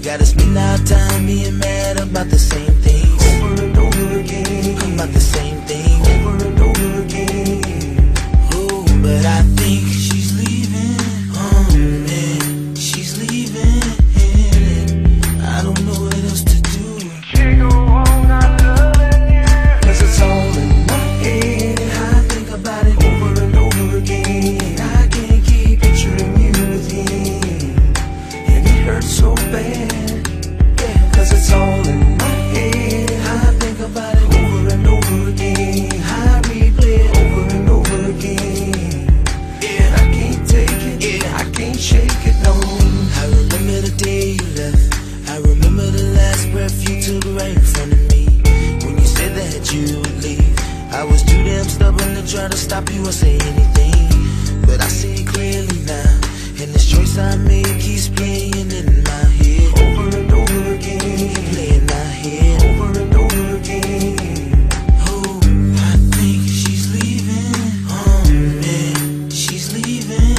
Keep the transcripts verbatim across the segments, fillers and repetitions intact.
Gotta spend our time being mad about the same things over and over again, about the same thing over and over again. Oh, but I think she's leaving. Oh man, she's leaving. I don't know what else to do. Can't go on not loving you, 'cause it's all in my head. I think about it over and over again. I can't keep picturing you with him, and it hurts so bad. Yeah, 'cause it's all in my head. I think about it over and over again. I replay it over and over again. Yeah, I can't take it. Yeah, I can't shake it, no. I remember the day you left. I remember the last breath you took right in front of me. When you said that you would leave, I was too damn stubborn to try to stop you or say anything. But I see it clearly now, and this choice I made keeps playing in my head over and over again, playing my head over and over again. Oh, I think she's leaving. Oh man, she's leaving.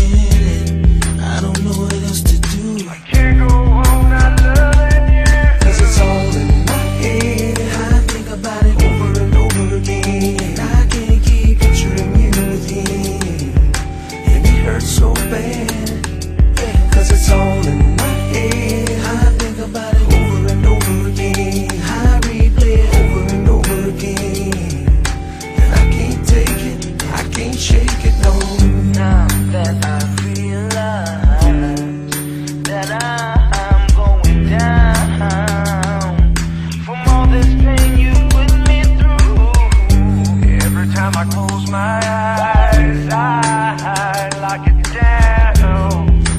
I don't know what else to do. I can't go on not loving you, 'Cause it's all in my head. I think about it over and over again. I can't keep picturing you with him, and it hurts so bad. Yeah, 'cause it's all in my head. I think about it over and over again. I replay it over and over again, and I can't take it. I can't shake it, no. now that I realize that I'm going down from all this pain you put me through. Every time I close my eyes, I lock it down.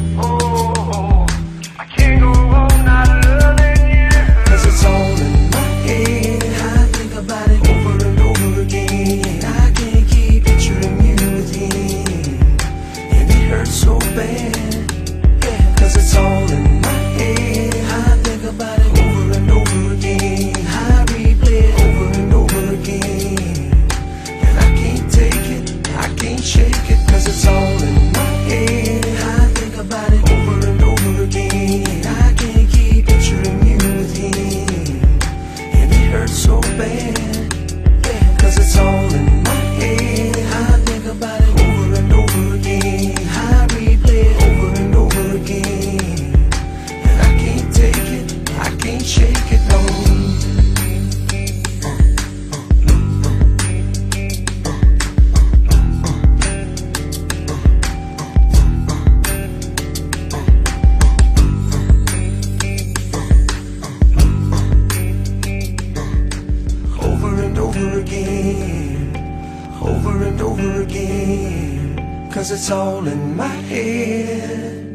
Oh, I can't go on not loving you, 'Cause it's all in my head. I think about it over and over again. I can't keep picturing you with him, and it hurts so bad. Yeah, 'cause it's all in my head. I think about it over and over again. I replay it over and over again, and I can't take it. I can't shake it, 'cause it's all in my head. I think about it over and over again. I can't keep picturing you with him, and it hurts so bad. Yeah, 'cause it's all in my head. I think about it over and over again. I replay it over and over again, and I can't take it. I can't shake it, no. Over and over again, over and over again, 'cause it's all in my head.